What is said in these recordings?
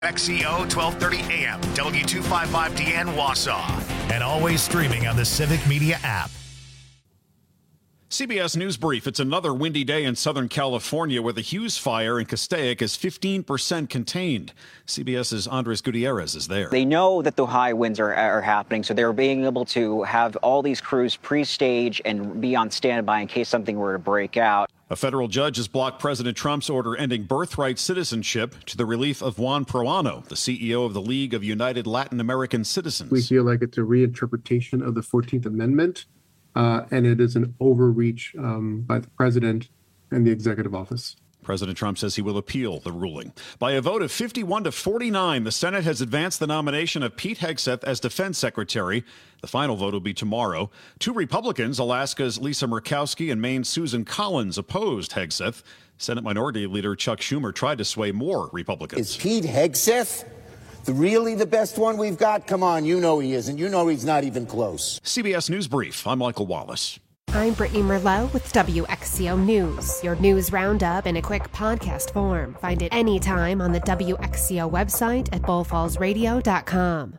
XCO 1230 AM, W255DN Wausau. And always streaming on the Civic Media app. CBS News Brief. It's another windy day in Southern California where the Hughes fire in Castaic is 15% contained. CBS's Andres Gutierrez is there. They know that the high winds are happening, so they're being able to have all these crews pre-stage and be on standby in case something were to break out. A federal judge has blocked President Trump's order ending birthright citizenship to the relief of Juan Peruano, the CEO of the League of United Latin American Citizens. We feel like it's a reinterpretation of the 14th Amendment. And it is an overreach by the president and the executive office. President Trump says he will appeal the ruling. By a vote of 51-49, the Senate has advanced the nomination of Pete Hegseth as defense secretary. The final vote will be tomorrow. Two Republicans, Alaska's Lisa Murkowski and Maine's Susan Collins, opposed Hegseth. Senate Minority Leader Chuck Schumer tried to sway more Republicans. Is Pete Hegseth really the best one we've got? Come on, you know he isn't. You know he's not even close. CBS News Brief. I'm Michael Wallace. I'm Brittany Merlot with WXCO News. Your news roundup in a quick podcast form. Find it anytime on the WXCO website at bullfallsradio.com.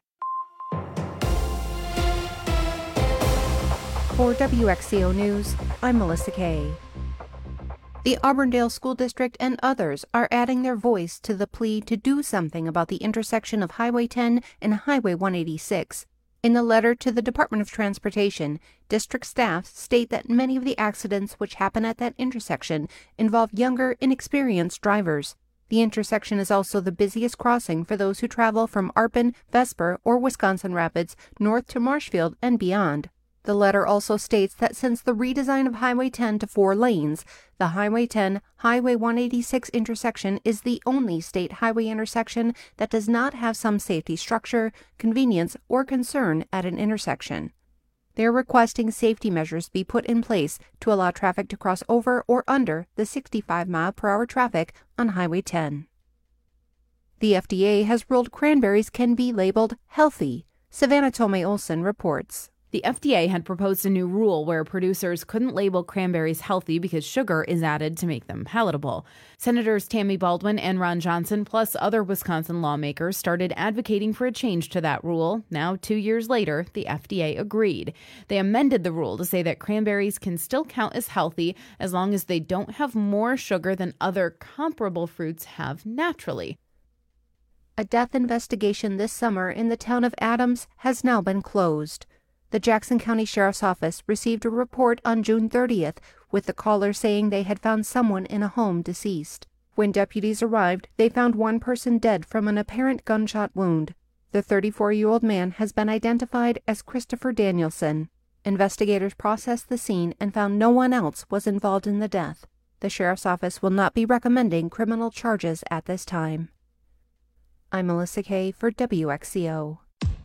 For WXCO News, I'm Melissa Kay. The Auburndale School District and others are adding their voice to the plea to do something about the intersection of Highway 10 and Highway 186. In the letter to the Department of Transportation, district staff state that many of the accidents which happen at that intersection involve younger, inexperienced drivers. The intersection is also the busiest crossing for those who travel from Arpin, Vesper, or Wisconsin Rapids north to Marshfield and beyond. The letter also states that since the redesign of Highway 10 to 4 lanes, the Highway 10-Highway 186 intersection is the only state highway intersection that does not have some safety structure, convenience, or concern at an intersection. They are requesting safety measures be put in place to allow traffic to cross over or under the 65-mile-per-hour traffic on Highway 10. The FDA has ruled cranberries can be labeled healthy. Savannah Tomei-Olson reports. The FDA had proposed a new rule where producers couldn't label cranberries healthy because sugar is added to make them palatable. Senators Tammy Baldwin and Ron Johnson, plus other Wisconsin lawmakers, started advocating for a change to that rule. Now, 2 years later, the FDA agreed. They amended the rule to say that cranberries can still count as healthy as long as they don't have more sugar than other comparable fruits have naturally. A death investigation this summer in the town of Adams has now been closed. The Jackson County Sheriff's Office received a report on June 30th with the caller saying they had found someone in a home deceased. When deputies arrived, they found one person dead from an apparent gunshot wound. The 34-year-old man has been identified as Christopher Danielson. Investigators processed the scene and found no one else was involved in the death. The Sheriff's Office will not be recommending criminal charges at this time. I'm Melissa Kay for WXCO.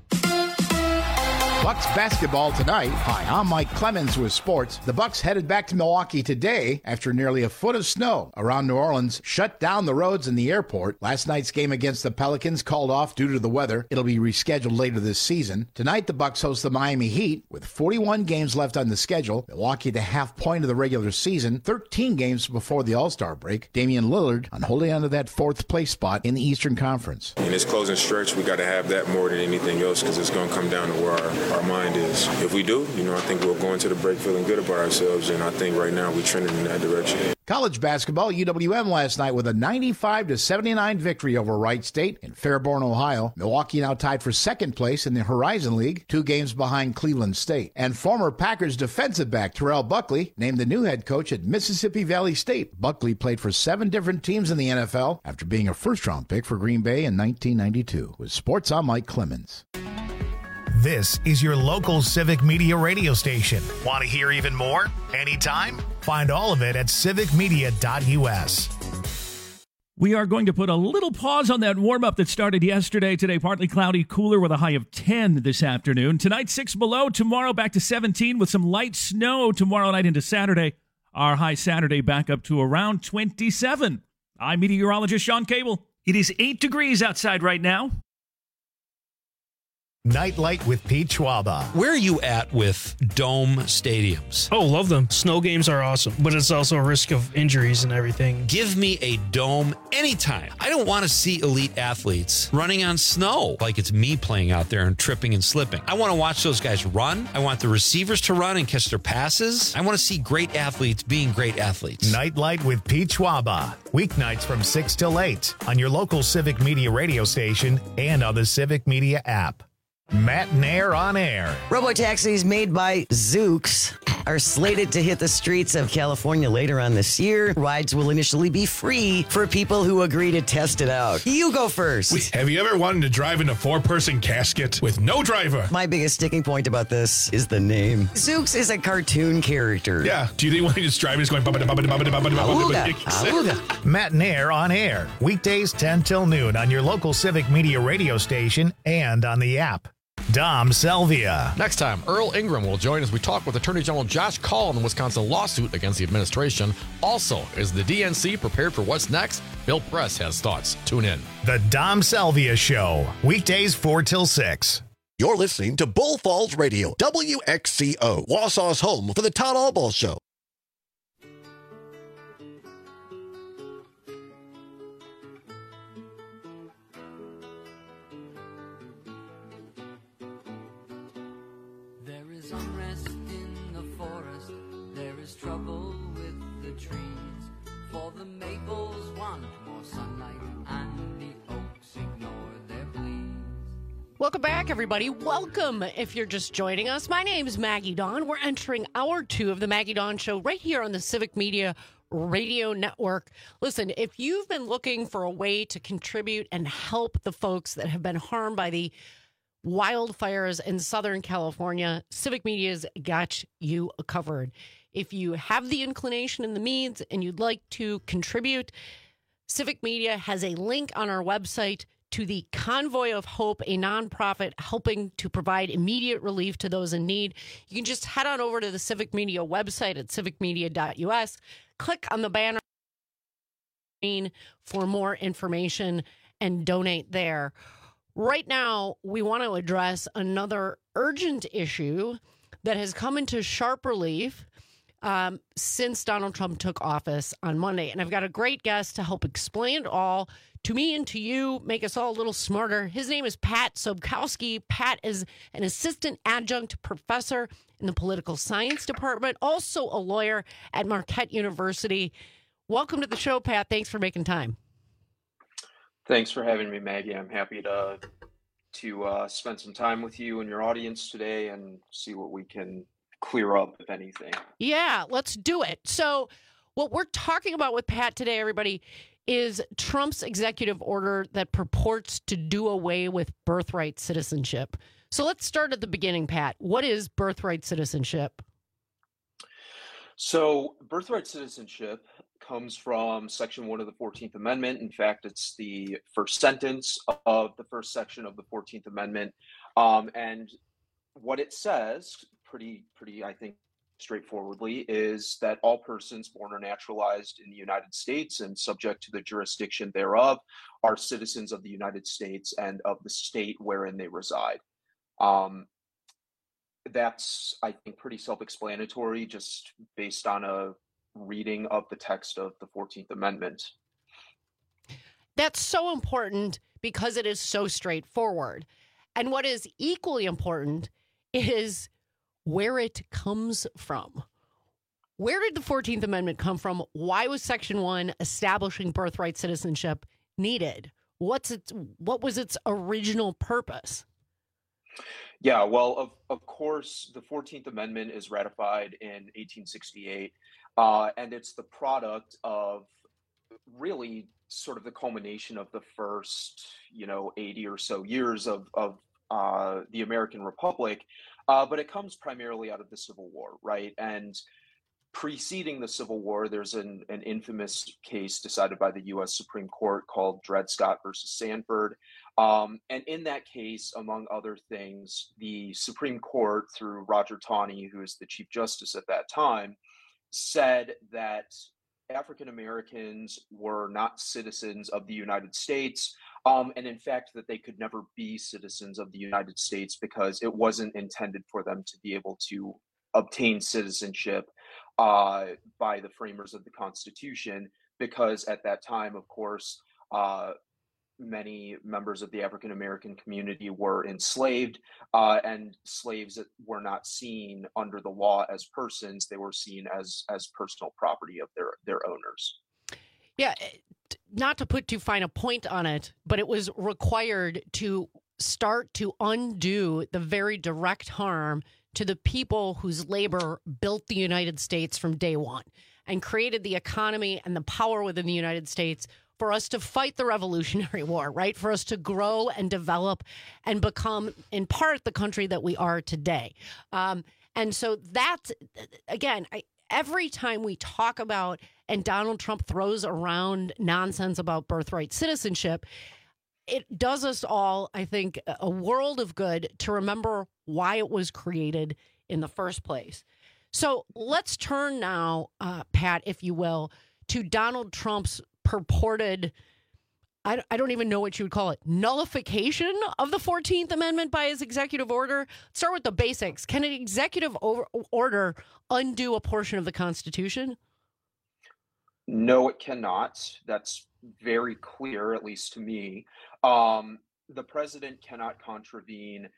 Bucks basketball tonight. Hi, I'm Mike Clemens with sports. The Bucks headed back to Milwaukee today after nearly a foot of snow around New Orleans shut down the roads and the airport. Last night's game against the Pelicans called off due to the weather. It'll be rescheduled later this season. Tonight, the Bucks host the Miami Heat with 41 games left on the schedule. Milwaukee the half point of the regular season, 13 games before the All-Star break. Damian Lillard on holding on to that fourth place spot in the Eastern Conference. In this closing stretch, we got to have that more than anything else because it's going to come down to where our mind is. If we do, I think we'll go into the break feeling good about ourselves, and I think right now we're trending in that direction. College basketball, UWM last night with a 95-79 victory over Wright State in Fairborn, Ohio. Milwaukee now tied for second place in the Horizon League, 2 games behind Cleveland State. And former Packers defensive back Terrell Buckley named the new head coach at Mississippi Valley State. Buckley played for 7 different teams in the NFL after being a first-round pick for Green Bay in 1992. With sports, I'm Mike Clemens. This is your local Civic Media radio station. Want to hear even more? Anytime? Find all of it at civicmedia.us. We are going to put a little pause on that warm-up that started yesterday. Today, partly cloudy, cooler with a high of 10 this afternoon. Tonight, 6 below. Tomorrow, back to 17 with some light snow tomorrow night into Saturday. Our high Saturday back up to around 27. I'm meteorologist Sean Cable. It is 8 degrees outside right now. Nightlight with Pete Schwaba. Where are you at with dome stadiums? Oh, love them. Snow games are awesome, but it's also a risk of injuries and everything. Give me a dome anytime. I don't want to see elite athletes running on snow like it's me playing out there and tripping and slipping. I want to watch those guys run. I want the receivers to run and catch their passes. I want to see great athletes being great athletes. Nightlight with Pete Schwaba. Weeknights from 6 till 8 on your local Civic Media radio station and on the Civic Media app. Matt Nair on air. Robotaxis made by Zoox are slated to hit the streets of California later on this year. Rides will initially be free for people who agree to test it out. You go first. Wait, have you ever wanted to drive in a 4-person casket with no driver? My biggest sticking point about this is the name. Zoox is a cartoon character. Yeah. Do you think when he just driving, he's going Awooga. Matt Nair on air. Weekdays 10 till noon on your local Civic Media radio station and on the app. Dom Selvia. Next time, Earl Ingram will join as we talk with Attorney General Josh Kaul on the Wisconsin lawsuit against the administration. Also, is the DNC prepared for what's next? Bill Press has thoughts. Tune in. The Dom Selvia Show. Weekdays 4 till 6. You're listening to Bull Falls Radio, WXCO, Wausau's home for the Todd Albaugh Show. Unrest in the forest, there is trouble with the trees, for the maples want more sunlight and the oaks ignore their pleas. Welcome back, everybody. Welcome if you're just joining us. My name's Maggie Dawn. We're entering hour 2 of the Maggie Dawn Show right here on the Civic Media Radio Network. Listen, if you've been looking for a way to contribute and help the folks that have been harmed by the wildfires in Southern California, Civic Media's got you covered. If you have the inclination and the means and you'd like to contribute, Civic Media has a link on our website to the Convoy of Hope, a nonprofit helping to provide immediate relief to those in need. You can just head on over to the Civic Media website at civicmedia.us, click on the banner for more information and donate there. Right now, we want to address another urgent issue that has come into sharp relief since Donald Trump took office on Monday. And I've got a great guest to help explain it all to me and to you, make us all a little smarter. His name is Pat Sobkowski. Pat is an assistant adjunct professor in the political science department, also a lawyer at Marquette University. Welcome to the show, Pat. Thanks for making time. Thanks for having me, Maggie. I'm happy to spend some time with you and your audience today and see what we can clear up, if anything. Yeah, let's do it. So what we're talking about with Pat today, everybody, is Trump's executive order that purports to do away with birthright citizenship. So let's start at the beginning, Pat. What is birthright citizenship? So birthright citizenship comes from Section 1 of the 14th Amendment. In fact, it's the first sentence of the first section of the 14th Amendment. And what it says, pretty, I think, straightforwardly, is that all persons born or naturalized in the United States and subject to the jurisdiction thereof are citizens of the United States and of the state wherein they reside. That's, I think, pretty self-explanatory, just based on a reading of the text of the 14th Amendment. That's so important because it is so straightforward. And what is equally important is where it comes from. Where did the 14th Amendment come from? Why was Section 1 establishing birthright citizenship needed? What was its original purpose? Yeah, well, of course, the 14th Amendment is ratified in 1868, and it's the product of really sort of the culmination of the first, 80 or so years of the American Republic, but it comes primarily out of the Civil War, right? And preceding the Civil War, there's an infamous case decided by the U.S. Supreme Court called Dred Scott versus Sanford. And in that case, among other things, the Supreme Court, through Roger Taney, who was the Chief Justice at that time, said that African Americans were not citizens of the United States, and in fact that they could never be citizens of the United States because it wasn't intended for them to be able to obtain citizenship by the framers of the Constitution, because at that time, of course, many members of the African American community were enslaved, and slaves that were not seen under the law as persons; they were seen as personal property of their owners. Yeah, not to put too fine a point on it, but it was required to start to undo the very direct harm to the people whose labor built the United States from day one and created the economy and the power within the United States for us to fight the Revolutionary War, right? For us to grow and develop and become, in part, the country that we are today. And so that's, again, every time we talk about, and Donald Trump throws around nonsense about birthright citizenship, it does us all, I think, a world of good to remember why it was created in the first place. So let's turn now, Pat, if you will, to Donald Trump's purported, I don't even know what you would call it, nullification of the 14th Amendment by his executive order. Let's start with the basics. Can an executive order undo a portion of the Constitution? No, it cannot. That's very clear, at least to me. The president cannot contravene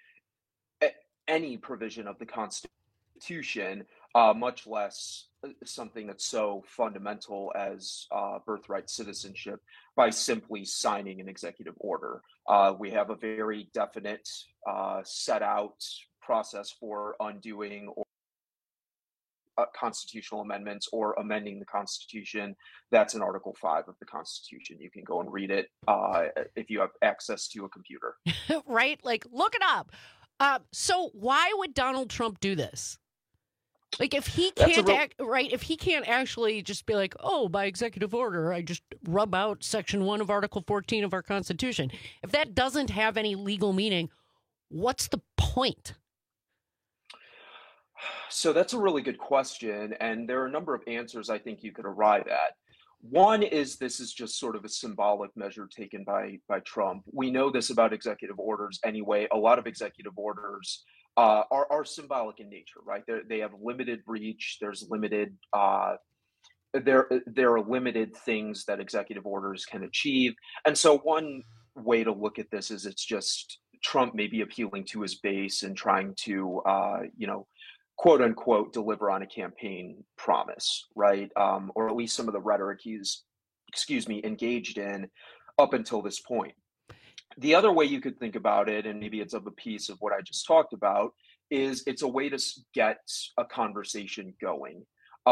any provision of the Constitution, much less something that's so fundamental as birthright citizenship, by simply signing an executive order. We have a very definite set out process for undoing or constitutional amendments or amending the Constitution. That's in Article 5 of the Constitution. You can go and read it if you have access to a computer. Right? Like, look it up. So why would Donald Trump do this? Like, if he can't if he can't actually just be like, oh, by executive order, I just rub out Section 1 of Article 14 of our Constitution. If that doesn't have any legal meaning, what's the point? So that's a really good question, and there are a number of answers I think you could arrive at. One is this is just sort of a symbolic measure taken by Trump. We know this about executive orders anyway. A lot of executive orders are symbolic in nature, right? They have limited reach. There's limited there are limited things that executive orders can achieve. And so one way to look at this is it's just Trump maybe appealing to his base and trying to quote unquote deliver on a campaign promise, right? Or at least some of the rhetoric he's engaged in up until this point. The other way you could think about it, and maybe it's of a piece of what I just talked about, is it's a way to get a conversation going.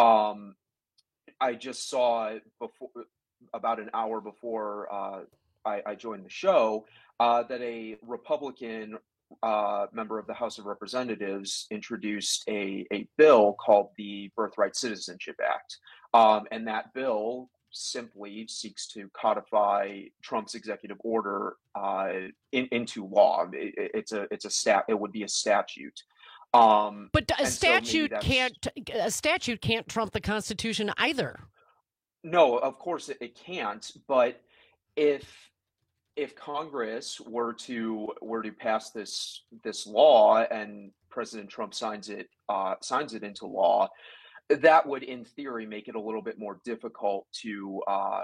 I just saw about an hour before I joined the show that a Republican member of the House of Representatives introduced a bill called the Birthright Citizenship Act. And that bill simply seeks to codify Trump's executive order into law. It would be a statute. But a statute can't trump the Constitution either. No, of course it can't. But if Congress were to pass this law and President Trump signs it into law, that would, in theory, make it a little bit more difficult to,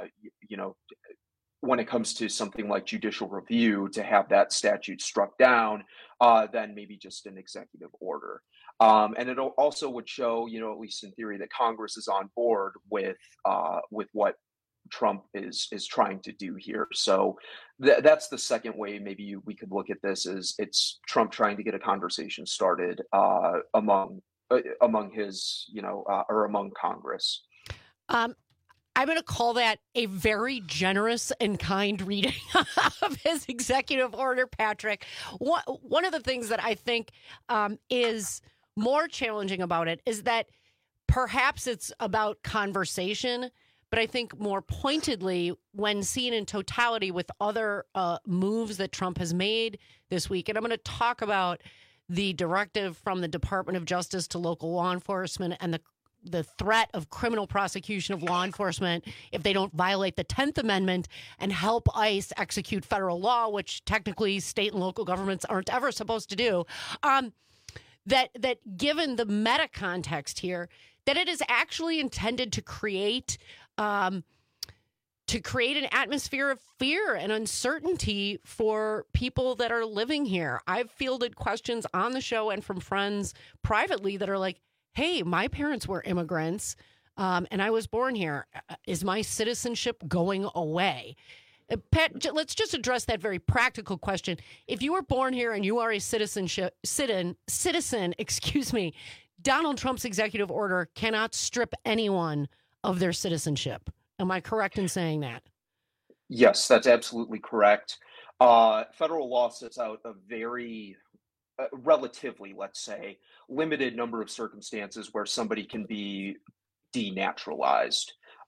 when it comes to something like judicial review, to have that statute struck down than maybe just an executive order. And it also would show, at least in theory, that Congress is on board with what Trump is trying to do here. So that's the second way maybe we could look at this, is it's Trump trying to get a conversation started among his, or among Congress. I'm going to call that a very generous and kind reading of his executive order, Patrick. One of the things that I think is more challenging about it is that perhaps it's about conversation, but I think more pointedly, when seen in totality with other moves that Trump has made this week, and I'm going to talk about the directive from the Department of Justice to local law enforcement and the threat of criminal prosecution of law enforcement if they don't violate the 10th Amendment and help ICE execute federal law, which technically state and local governments aren't ever supposed to do. That given the meta context here, that it is actually intended to create an atmosphere of fear and uncertainty for people that are living here. I've fielded questions on the show and from friends privately that are like, hey, my parents were immigrants and I was born here. Is my citizenship going away? Pat, let's just address that very practical question. If you were born here and you are a citizen, Donald Trump's executive order cannot strip anyone of their citizenship. Am I correct in saying that? Yes, that's absolutely correct. Federal law sets out a very relatively, let's say, limited number of circumstances where somebody can be denaturalized.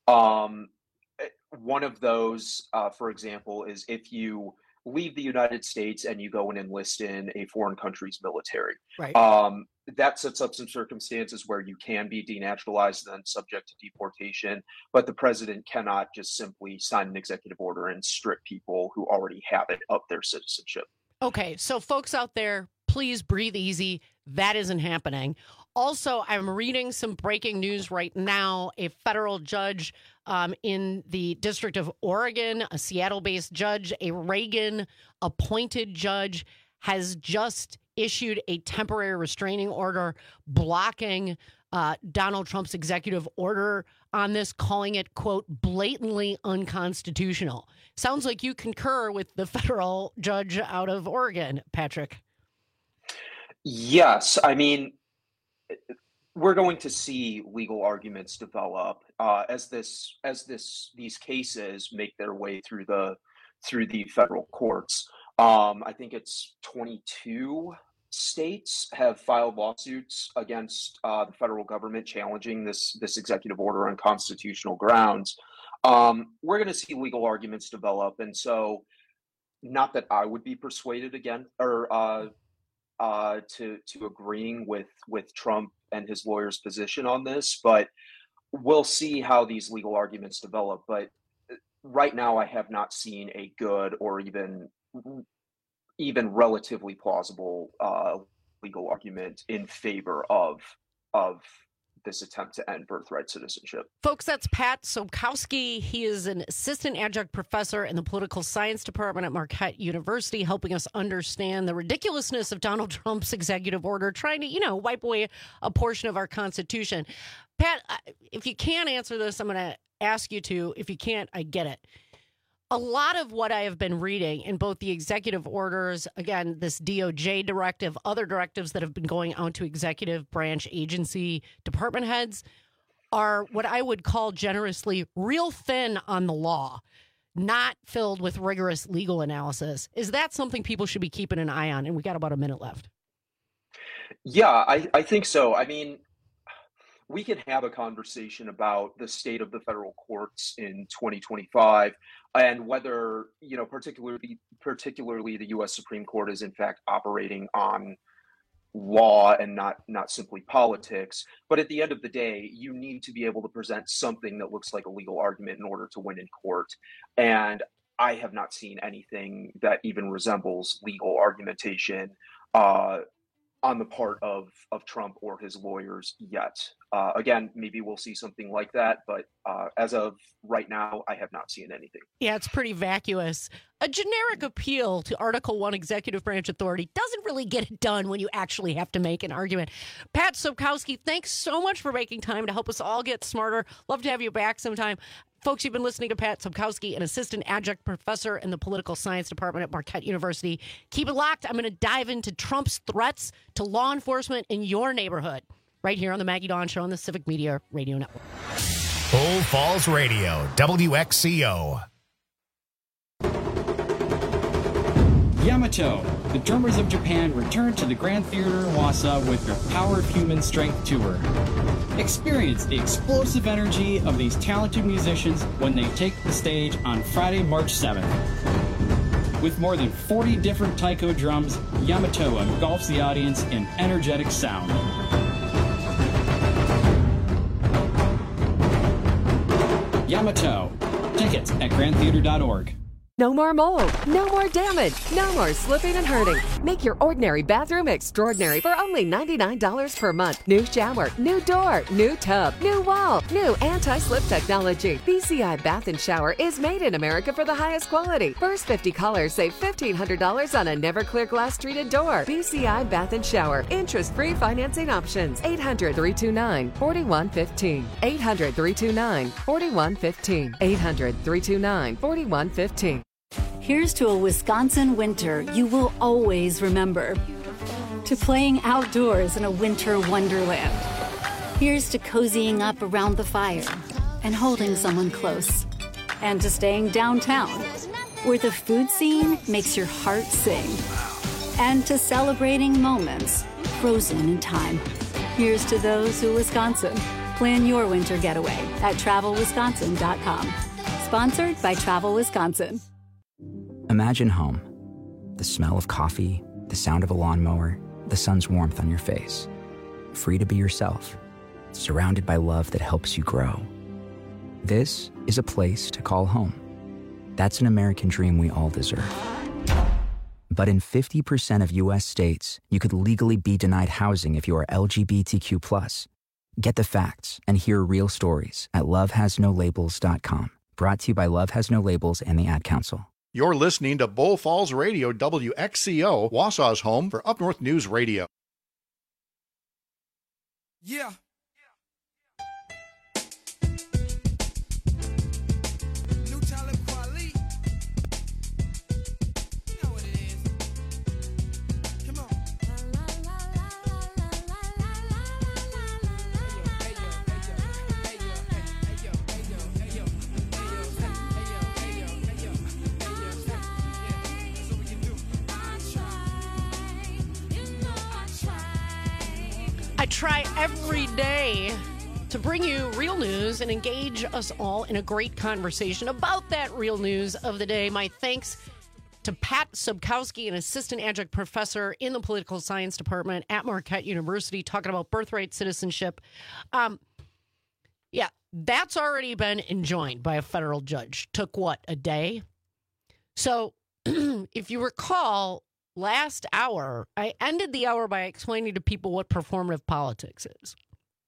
One of those, for example, is if you leave the United States and you go and enlist in a foreign country's military. Right. That sets up some circumstances where you can be denaturalized and then subject to deportation, but the president cannot just simply sign an executive order and strip people who already have it of their citizenship. Okay, so folks out there, please breathe easy. That isn't happening. Also, I'm reading some breaking news right now. A federal judge in the District of Oregon, a Seattle-based judge, a Reagan-appointed judge, has just issued a temporary restraining order blocking Donald Trump's executive order on this, calling it, quote, blatantly unconstitutional. Sounds like you concur with the federal judge out of Oregon, Patrick. Yes, I mean, we're going to see legal arguments develop as these cases make their way through the federal courts. I think it's 22 states have filed lawsuits against the federal government challenging this executive order on constitutional grounds. We're going to see legal arguments develop, and so not that I would be persuaded again or to agreeing with Trump and his lawyers' position on this, but we'll see how these legal arguments develop. But right now, I have not seen a good or even relatively plausible legal argument in favor of this attempt to end birthright citizenship. Folks, that's Pat Sobkowski. He is an assistant adjunct professor in the political science department at Marquette University, helping us understand the ridiculousness of Donald Trump's executive order, trying to, wipe away a portion of our Constitution. Pat, if you can't answer this, I'm going to ask you to. If you can't, I get it. A lot of what I have been reading in both the executive orders, again, this DOJ directive, other directives that have been going out to executive branch agency department heads are what I would call generously real thin on the law, not filled with rigorous legal analysis. Is that something people should be keeping an eye on? And we got about a minute left. Yeah, I think so. I mean, we can have a conversation about the state of the federal courts in 2025 and whether, particularly the U.S. Supreme Court is in fact operating on law and not simply politics. But at the end of the day, you need to be able to present something that looks like a legal argument in order to win in court. And I have not seen anything that even resembles legal argumentation on the part of Trump or his lawyers yet. Again, maybe we'll see something like that, but as of right now, I have not seen anything. Yeah, it's pretty vacuous. A generic appeal to Article 1 executive branch authority doesn't really get it done when you actually have to make an argument. Pat Sobkowski, thanks so much for making time to help us all get smarter. Love to have you back sometime. Folks, you've been listening to Pat Sobkowski, an assistant adjunct professor in the political science department at Marquette University. Keep it locked. I'm going to dive into Trump's threats to law enforcement in your neighborhood right here on the Maggie Dawn Show on the Civic Media Radio Network. Bull Falls Radio, WXCO. Yamato, the Drummers of Japan, return to the Grand Theater in Wausau with their Power of Human Strength tour. Experience the explosive energy of these talented musicians when they take the stage on Friday, March 7th. With more than 40 different taiko drums, Yamato engulfs the audience in energetic sound. Yamato. Tickets at grandtheater.org. No more mold, no more damage, no more slipping and hurting. Make your ordinary bathroom extraordinary for only $99 per month. New shower, new door, new tub, new wall, new anti-slip technology. BCI Bath and Shower is made in America for the highest quality. First 50 callers save $1,500 on a never clear glass treated door. BCI Bath and Shower. Interest-free financing options. 800-329-4115. 800-329-4115. 800-329-4115. Here's to a Wisconsin winter you will always remember. To playing outdoors in a winter wonderland. Here's to cozying up around the fire and holding someone close. And to staying downtown, where the food scene makes your heart sing. And to celebrating moments frozen in time. Here's to those who Wisconsin. Plan your winter getaway at TravelWisconsin.com. Sponsored by Travel Wisconsin. Imagine home. The smell of coffee, the sound of a lawnmower, the sun's warmth on your face. Free to be yourself, surrounded by love that helps you grow. This is a place to call home. That's an American dream we all deserve. But in 50% of U.S. states, you could legally be denied housing if you are LGBTQ+. Get the facts and hear real stories at lovehasnolabels.com. Brought to you by Love Has No Labels and the Ad Council. You're listening to Bull Falls Radio, WXCO, Wausau's home for Up North News Radio. Yeah. New Talib Kweli. You know what it is. Come on. I try every day to bring you real news and engage us all in a great conversation about that real news of the day. My thanks to Pat Subkowski, an assistant adjunct professor in the political science department at Marquette University, talking about birthright citizenship. Yeah, that's already been enjoined by a federal judge. Took what, a day? So if you recall, last hour, I ended the hour by explaining to people what performative politics is.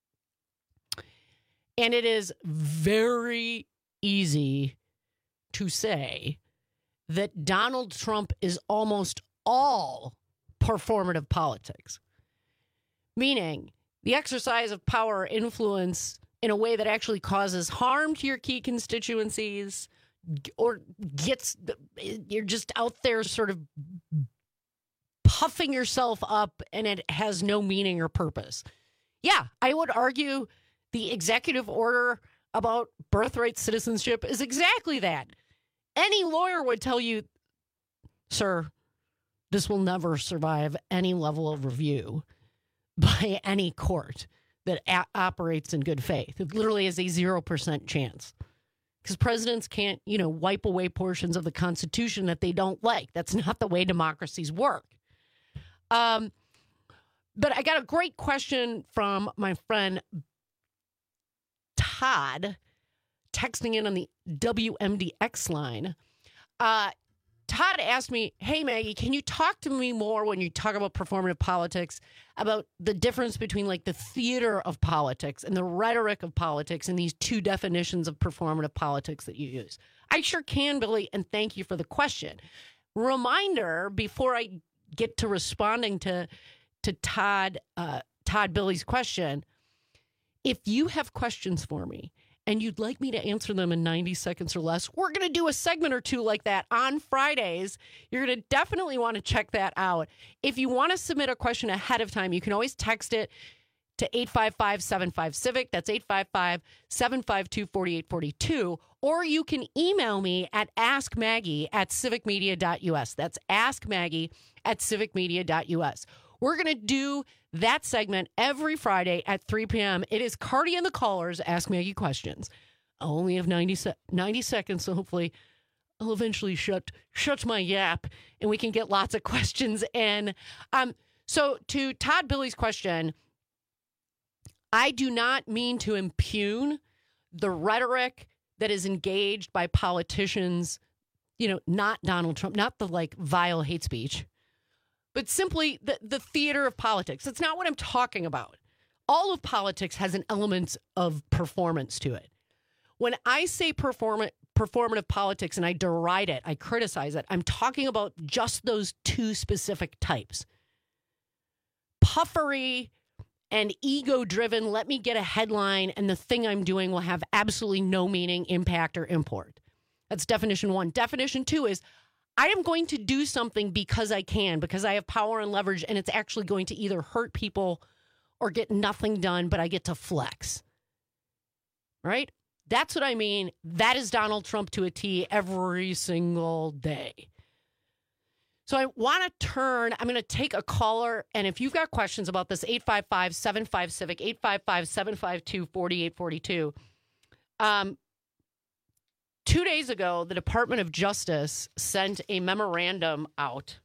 And it is very easy to say that Donald Trump is almost all performative politics, meaning the exercise of power or influence in a way that actually causes harm to your key constituencies or you're just out there sort of puffing yourself up and it has no meaning or purpose. Yeah, I would argue the executive order about birthright citizenship is exactly that. Any lawyer would tell you, sir, this will never survive any level of review by any court that operates in good faith. It literally has a 0% chance. Because presidents can't, wipe away portions of the Constitution that they don't like. That's not the way democracies work. But I got a great question from my friend Todd, texting in on the WMDX line. Todd asked me, hey, Maggie, can you talk to me more when you talk about performative politics about the difference between like the theater of politics and the rhetoric of politics and these two definitions of performative politics that you use? I sure can, Billy, and thank you for the question. Reminder, before I get to responding to Todd Billy's question, if you have questions for me and you'd like me to answer them in 90 seconds or less, we're going to do a segment or two like that on Fridays. You're going to definitely want to check that out. If you want to submit a question ahead of time, you can always text it to 855-75-CIVIC. That's 855-752-4842. Or you can email me at askmaggie@civicmedia.us. That's askmaggie@civicmedia.us. We're going to do that segment every Friday at 3 p.m. It is Cardi and the Callers Ask Maggie Questions. I only have 90 seconds, so hopefully I'll eventually shut my yap and we can get lots of questions in. So to Todd Billy's question, I do not mean to impugn the rhetoric that is engaged by politicians, not Donald Trump, not the vile hate speech, but simply the theater of politics. That's not what I'm talking about. All of politics has an element of performance to it. When I say performative politics and I deride it, I criticize it, I'm talking about just those two specific types. Puffery and ego-driven, let me get a headline and the thing I'm doing will have absolutely no meaning, impact, or import. That's definition one. Definition two is I am going to do something because I can, because I have power and leverage, and it's actually going to either hurt people or get nothing done, but I get to flex. Right? That's what I mean. That is Donald Trump to a T every single day. So I want to I'm going to take a caller, and if you've got questions about this, 855-75-CIVIC, 855-752-4842. 2 days ago, the Department of Justice sent a memorandum out,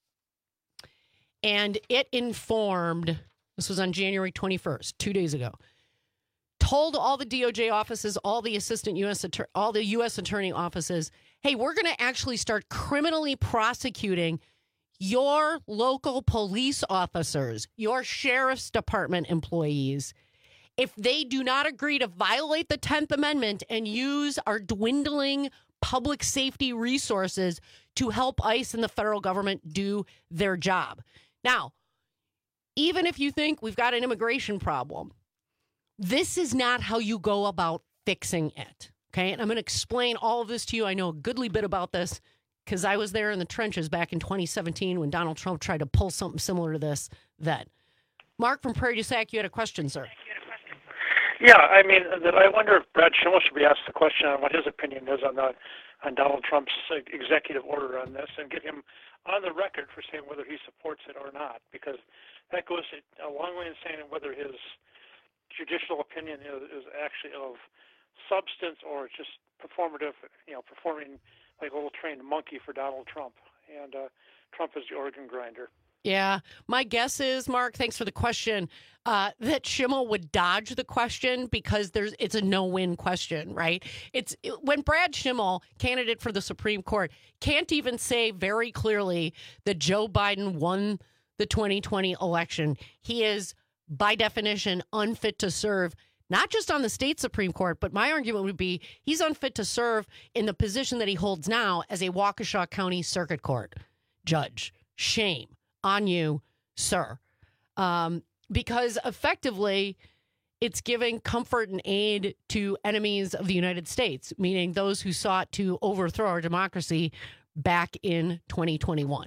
and it informed, this was on January 21st, 2 days ago, told all the DOJ offices, all the all the U.S. attorney offices, hey, we're going to actually start criminally prosecuting your local police officers, your sheriff's department employees, if they do not agree to violate the 10th Amendment and use our dwindling public safety resources to help ICE and the federal government do their job. Now, even if you think we've got an immigration problem, this is not how you go about fixing it, okay? And I'm going to explain all of this to you. I know a goodly bit about this because I was there in the trenches back in 2017 when Donald Trump tried to pull something similar to this then. Mark from Prairie du Sac, you had a question, sir. Yeah, I mean, I wonder if Brad Schimmel should be asked the question on what his opinion is on Donald Trump's executive order on this, and get him on the record for saying whether he supports it or not, because that goes a long way in saying whether his judicial opinion is actually of substance or just performative, performing like a little trained monkey for Donald Trump. And Trump is the organ grinder. Yeah. My guess is, Mark, thanks for the question, that Schimmel would dodge the question because it's a no-win question, right? When Brad Schimmel, candidate for the Supreme Court, can't even say very clearly that Joe Biden won the 2020 election, he is, by definition, unfit to serve, not just on the state Supreme Court, but my argument would be he's unfit to serve in the position that he holds now as a Waukesha County Circuit Court judge. Shame on you, sir. Because effectively, it's giving comfort and aid to enemies of the United States, meaning those who sought to overthrow our democracy back in 2021.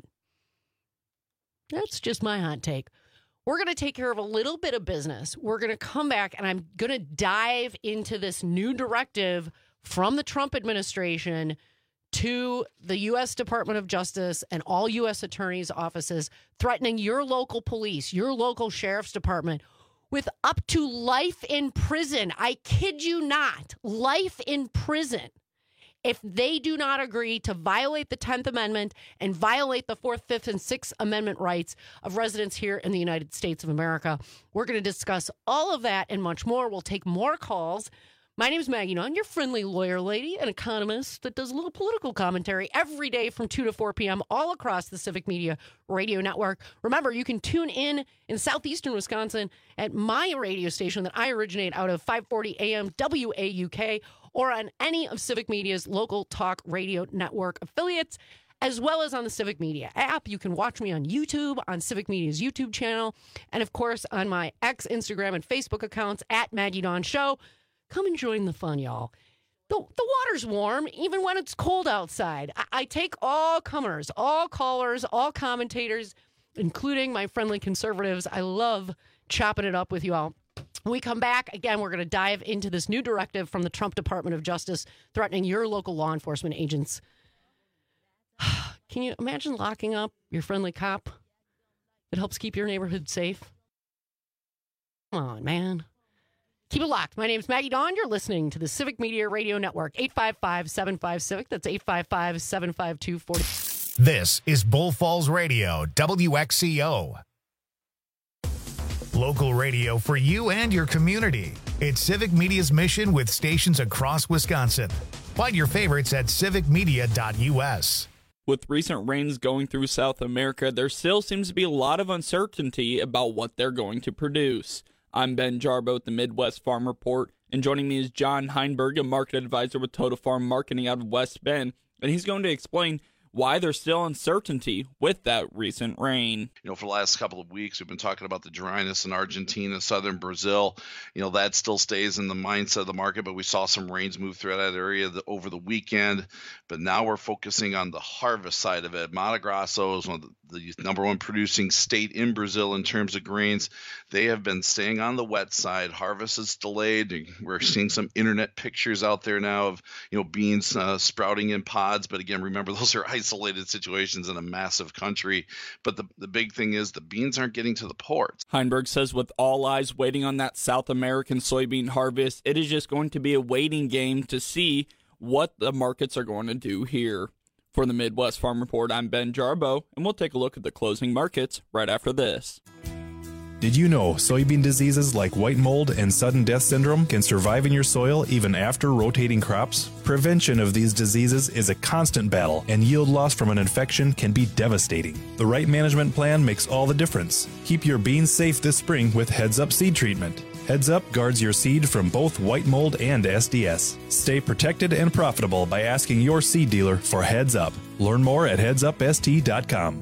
That's just my hot take. We're going to take care of a little bit of business. We're going to come back, and I'm going to dive into this new directive from the Trump administration to the U.S. Department of Justice and all U.S. attorneys' offices, threatening your local police, your local sheriff's department with up to life in prison. I kid you not, life in prison. If they do not agree to violate the 10th Amendment and violate the 4th, 5th, and 6th Amendment rights of residents here in the United States of America. We're going to discuss all of that and much more. We'll take more calls. My name is Maggie Nunn, your friendly lawyer lady, an economist that does a little political commentary every day from 2 to 4 p.m. all across the Civic Media Radio Network. Remember, you can tune in southeastern Wisconsin at my radio station that I originate out of 540 AM WAUK, or on any of Civic Media's local talk radio network affiliates, as well as on the Civic Media app. You can watch me on YouTube, on Civic Media's YouTube channel, and of course on my X, Instagram, and Facebook accounts at Maggie Dawn Show. Come and join the fun, y'all. The water's warm, even when it's cold outside. I take all comers, all callers, all commentators, including my friendly conservatives. I love chopping it up with you all. When we come back, again, we're going to dive into this new directive from the Trump Department of Justice threatening your local law enforcement agents. Can you imagine locking up your friendly cop that helps keep your neighborhood safe? Come on, man. Keep it locked. My name's Maggie Dawn. You're listening to the Civic Media Radio Network. 855-75-CIVIC. That's 855-752-40. This is Bull Falls Radio, WXCO. Local radio for you and your community. It's Civic Media's mission with stations across Wisconsin. Find your favorites at civicmedia.us. With recent rains going through South America, there still seems to be a lot of uncertainty about what they're going to produce. I'm Ben Jarbo with the Midwest Farm Report, and joining me is John Heinberg, a market advisor with Total Farm Marketing out of West Bend, and he's going to explain why there's still uncertainty with that recent rain. For the last couple of weeks, we've been talking about the dryness in Argentina, southern Brazil. That still stays in the mindset of the market, but we saw some rains move through that area over the weekend. But now we're focusing on the harvest side of it. Mato Grosso is one of the number one producing state in Brazil in terms of grains. They have been staying on the wet side. Harvest is delayed. We're seeing some internet pictures out there now of beans sprouting in pods. But again, remember, those are isolated situations in a massive country. But the big thing is the beans aren't getting to the ports. Heinberg says with all eyes waiting on that South American soybean harvest, it is just going to be a waiting game to see what the markets are going to do here. For the Midwest Farm Report, I'm Ben Jarbo, and we'll take a look at the closing markets right after this. Did you know soybean diseases like white mold and sudden death syndrome can survive in your soil even after rotating crops? Prevention of these diseases is a constant battle, and yield loss from an infection can be devastating. The right management plan makes all the difference. Keep your beans safe this spring with Heads Up seed treatment. Heads Up guards your seed from both white mold and SDS. Stay protected and profitable by asking your seed dealer for Heads Up. Learn more at headsupst.com.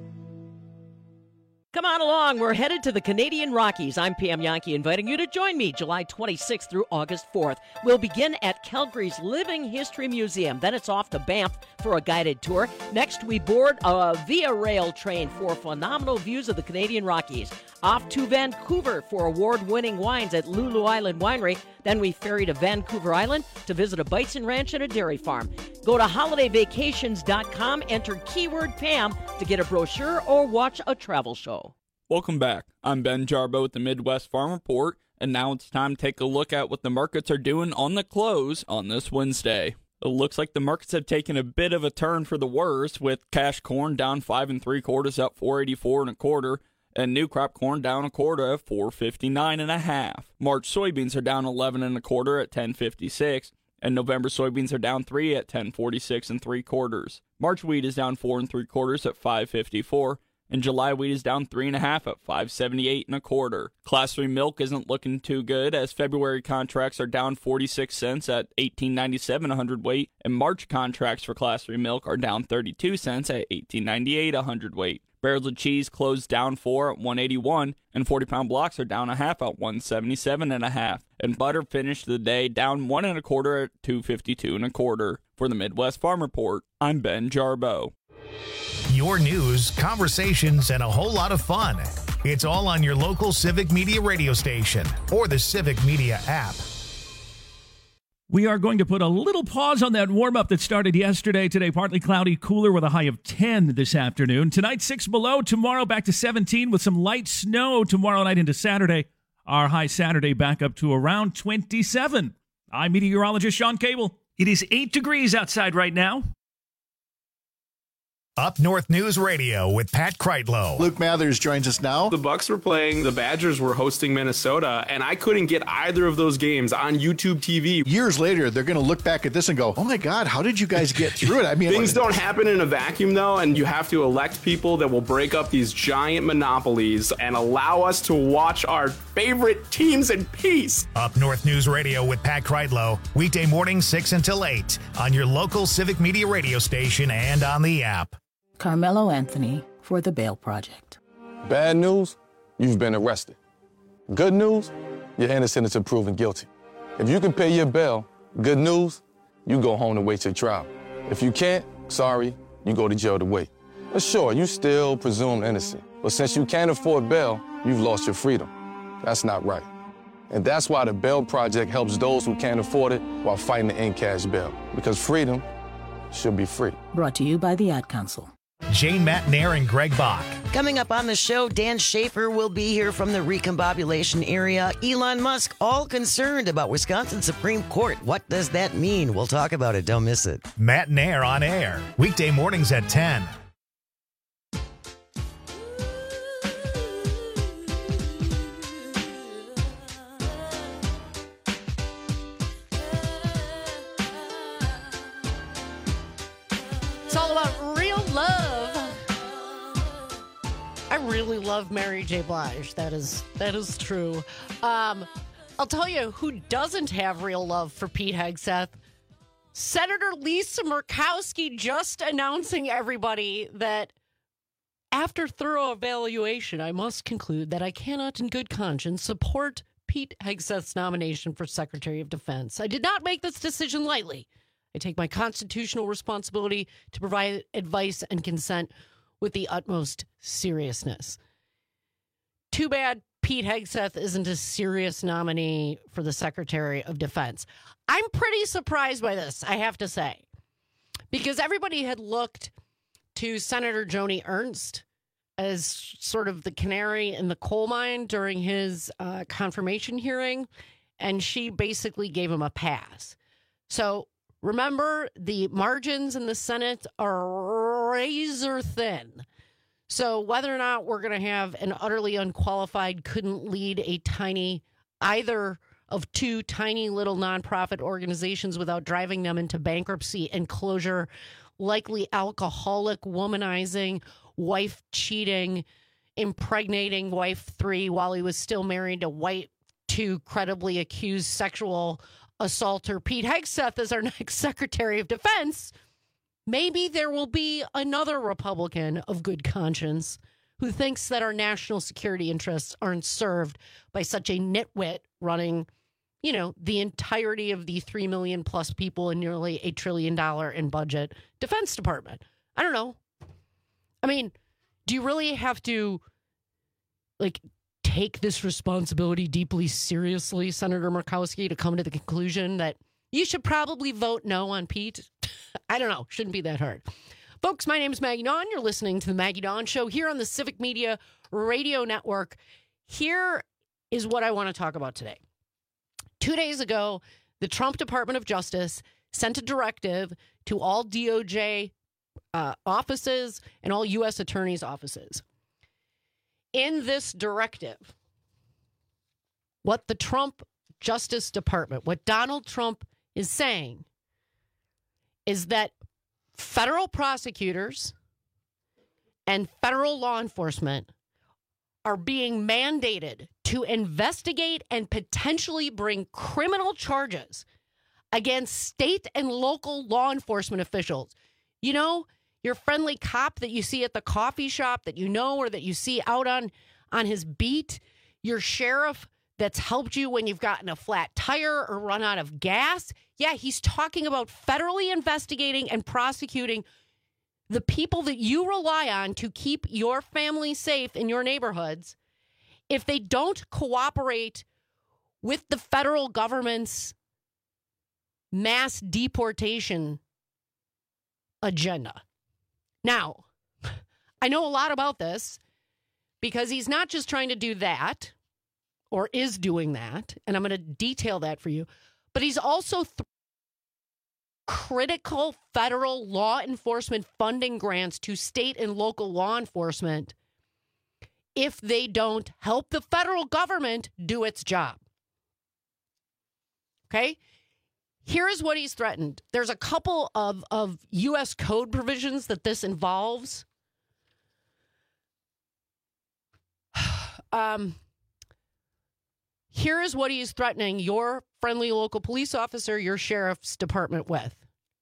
Come on along. We're headed to the Canadian Rockies. I'm Pam Yankee, inviting you to join me July 26th through August 4th. We'll begin at Calgary's Living History Museum. Then it's off to Banff for a guided tour. Next, we board a Via Rail train for phenomenal views of the Canadian Rockies. Off to Vancouver for award-winning wines at Lulu Island Winery. Then we ferry to Vancouver Island to visit a bison ranch and a dairy farm. Go to holidayvacations.com, enter keyword Pam to get a brochure or watch a travel show. Welcome back. I'm Ben Jarbo with the Midwest Farm Report, and now it's time to take a look at what the markets are doing on the close on this Wednesday. It looks like the markets have taken a bit of a turn for the worse, with cash corn down 5 3/4 at 484 1/4, and new crop corn down 1/4 at 459 1/2. March soybeans are down 11 1/4 at 1056, and November soybeans are down 3 at 1046 3/4. March wheat is down 4 3/4 at 554. And July wheat is down 3 1/2 at 578 1/4. Class 3 milk isn't looking too good, as February contracts are down 46 cents at 18.97 a hundredweight, and March contracts for Class 3 milk are down 32 cents at 18.98 a hundredweight. Barrels of cheese closed down 4 at 181, and 40-pound blocks are down 1/2 at 177 1/2. And butter finished the day down 1 1/4 at 252 1/4. For the Midwest Farm Report, I'm Ben Jarbo. Your news, conversations, and a whole lot of fun. It's all on your local Civic Media radio station or the Civic Media app. We are going to put a little pause on that warm-up that started yesterday. Today, partly cloudy, cooler with a high of 10 this afternoon. Tonight, 6 below. Tomorrow, back to 17 with some light snow tomorrow night into Saturday. Our high Saturday back up to around 27. I'm meteorologist Sean Cable. It is 8 degrees outside right now. Up North News Radio with Pat Kreitlow. Luke Mathers joins us now. The Bucks were playing, the Badgers were hosting Minnesota, and I couldn't get either of those games on YouTube TV. Years later, they're going to look back at this and go, oh my God, how did you guys get through it? I mean, things don't happen in a vacuum, though, and you have to elect people that will break up these giant monopolies and allow us to watch our favorite teams in peace. Up North News Radio with Pat Kreitlow, weekday morning 6 until 8 on your local Civic Media radio station and on the app. Carmelo Anthony for the Bail Project. Bad news, you've been arrested. Good news, you're innocent until proven guilty. If you can pay your bail, good news, you go home to wait your trial. If you can't, sorry, you go to jail to wait. But sure, you still presume innocent. But since you can't afford bail, you've lost your freedom. That's not right. And that's why the Bail Project helps those who can't afford it while fighting to end cash bail. Because freedom should be free. Brought to you by the Ad Council. Jane Matnair and Greg Bach. Coming up on the show, Dan Schaefer will be here from the recombobulation area. Elon Musk, all concerned about Wisconsin Supreme Court. What does that mean? We'll talk about it. Don't miss it. Matnair on air. Weekday mornings at 10. all about real love. I really love Mary J. Blige. That is true. I'll tell you who doesn't have real love for Pete Hegseth. Senator Lisa Murkowski just announcing everybody that after thorough evaluation, I must conclude that I cannot in good conscience support Pete Hegseth's nomination for Secretary of Defense. I did not make this decision lightly. I take my constitutional responsibility to provide advice and consent with the utmost seriousness. Too bad Pete Hegseth isn't a serious nominee for the Secretary of Defense. I'm pretty surprised by this, I have to say, because everybody had looked to Senator Joni Ernst as sort of the canary in the coal mine during his confirmation hearing, and she basically gave him a pass. So remember, the margins in the Senate are razor thin. So whether or not we're going to have an utterly unqualified, couldn't lead either of two tiny little nonprofit organizations without driving them into bankruptcy and closure, likely alcoholic, womanizing, wife cheating, impregnating wife 3 while he was still married to wife 2 credibly accused sexual assaulter Pete Hegseth as our next Secretary of Defense, maybe there will be another Republican of good conscience who thinks that our national security interests aren't served by such a nitwit running, the entirety of the 3 million plus people and nearly $1 trillion in budget Defense Department. I don't know. I mean, do you really have to, take this responsibility deeply seriously, Senator Murkowski, to come to the conclusion that you should probably vote no on Pete? I don't know. Shouldn't be that hard. Folks, my name is Maggie Dawn. You're listening to the Maggie Dawn Show here on the Civic Media Radio Network. Here is what I want to talk about today. 2 days ago, the Trump Department of Justice sent a directive to all DOJ offices and all U.S. attorneys' offices. In this directive, what the Trump Justice Department, what Donald Trump is saying is that federal prosecutors and federal law enforcement are being mandated to investigate and potentially bring criminal charges against state and local law enforcement officials. You know, your friendly cop that you see at the coffee shop that or that you see out on his beat, your sheriff that's helped you when you've gotten a flat tire or run out of gas. Yeah, he's talking about federally investigating and prosecuting the people that you rely on to keep your family safe in your neighborhoods if they don't cooperate with the federal government's mass deportation agenda. Now, I know a lot about this because he's not just trying to do that or is doing that, and I'm going to detail that for you, but he's also critical federal law enforcement funding grants to state and local law enforcement if they don't help the federal government do its job. Okay? Here is what he's threatened. There's a couple of U.S. code provisions that this involves. Here is what he's threatening your friendly local police officer, your sheriff's department with.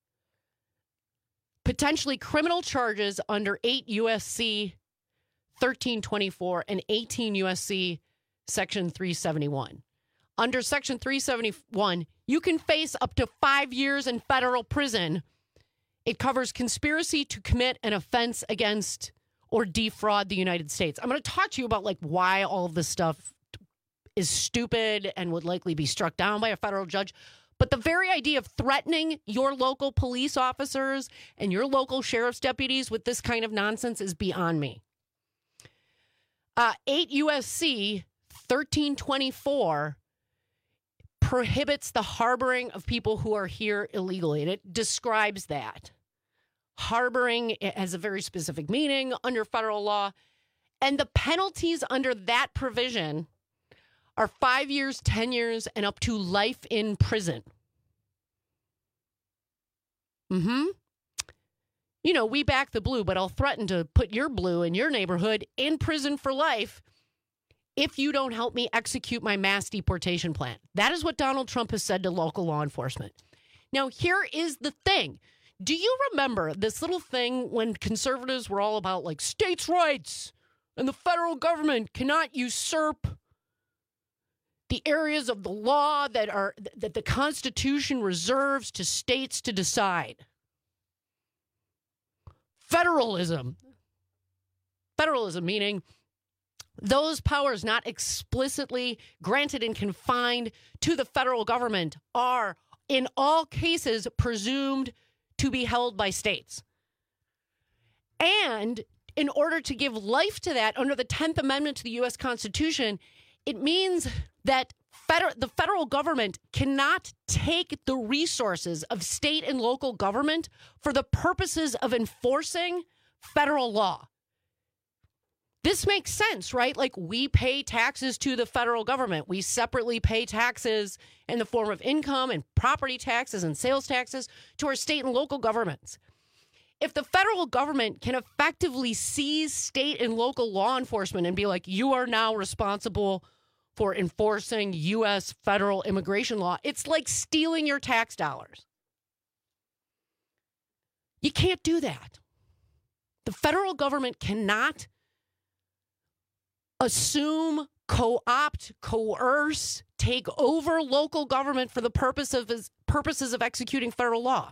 Potentially criminal charges under 8 U.S.C. 1324 and 18 U.S.C. Section 371. Under Section 371, you can face up to 5 years in federal prison. It covers conspiracy to commit an offense against or defraud the United States. I'm going to talk to you about why all of this stuff is stupid and would likely be struck down by a federal judge. But the very idea of threatening your local police officers and your local sheriff's deputies with this kind of nonsense is beyond me. 8 U.S.C. 1324 prohibits the harboring of people who are here illegally, and it describes that. Harboring has a very specific meaning under federal law, and the penalties under that provision are 5 years, 10 years, and up to life in prison. we back the blue, but I'll threaten to put your blue in your neighborhood in prison for life if you don't help me execute my mass deportation plan. That is what Donald Trump has said to local law enforcement. Now, here is the thing. Do you remember this little thing when conservatives were all about like states' rights and the federal government cannot usurp the areas of the law that the Constitution reserves to states to decide? Federalism meaning those powers not explicitly granted and confined to the federal government are, in all cases, presumed to be held by states. And in order to give life to that under the 10th Amendment to the U.S. Constitution, it means that the federal government cannot take the resources of state and local government for the purposes of enforcing federal law. This makes sense, right? Like, we pay taxes to the federal government. We separately pay taxes in the form of income and property taxes and sales taxes to our state and local governments. If the federal government can effectively seize state and local law enforcement and be like, you are now responsible for enforcing U.S. federal immigration law, it's like stealing your tax dollars. You can't do that. The federal government cannot assume, co-opt, coerce, take over local government for the purposes of executing federal law.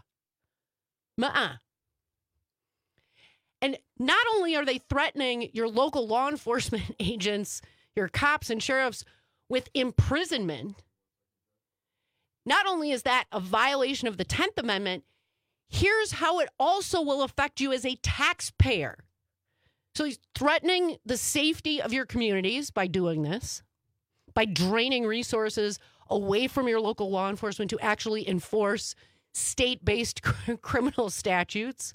And not only are they threatening your local law enforcement agents, your cops and sheriffs, with imprisonment, not only is that a violation of the 10th Amendment, here's how it also will affect you as a taxpayer. So he's threatening the safety of your communities by doing this, by draining resources away from your local law enforcement to actually enforce state-based criminal statutes.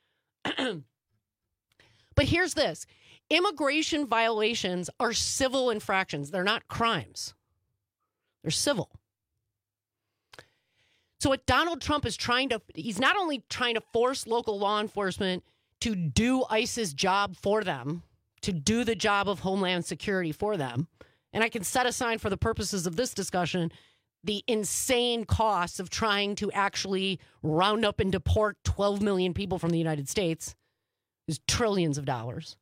But here's this. Immigration violations are civil infractions. They're not crimes. They're civil. So what Donald Trump is he's not only trying to force local law enforcement to do ICE's job for them, to do the job of Homeland Security for them. And I can set aside for the purposes of this discussion the insane costs of trying to actually round up and deport 12 million people from the United States. It's trillions of dollars.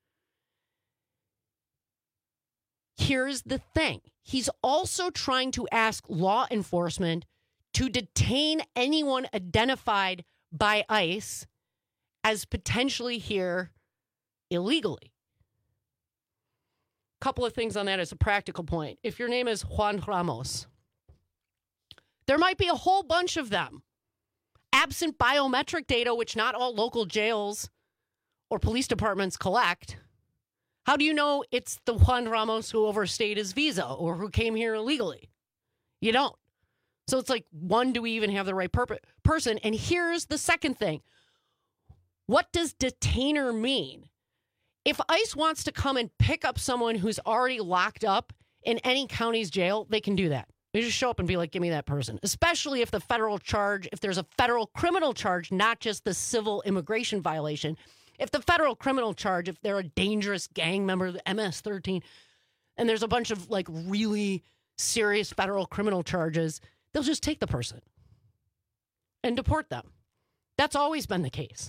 Here's the thing. He's also trying to ask law enforcement to detain anyone identified by ICE as potentially here illegally. Couple of things on that as a practical point. If your name is Juan Ramos, there might be a whole bunch of them. Absent biometric data, which not all local jails or police departments collect, how do you know it's the Juan Ramos who overstayed his visa or who came here illegally? You don't. So it's like, one, do we even have the right person? And here's the second thing. What does detainer mean? If ICE wants to come and pick up someone who's already locked up in any county's jail, they can do that. They just show up and be like, give me that person. Especially if if there's a federal criminal charge, not just the civil immigration violation. If the federal criminal charge, if they're a dangerous gang member, the MS-13, and there's a bunch of like really serious federal criminal charges, they'll just take the person and deport them. That's always been the case.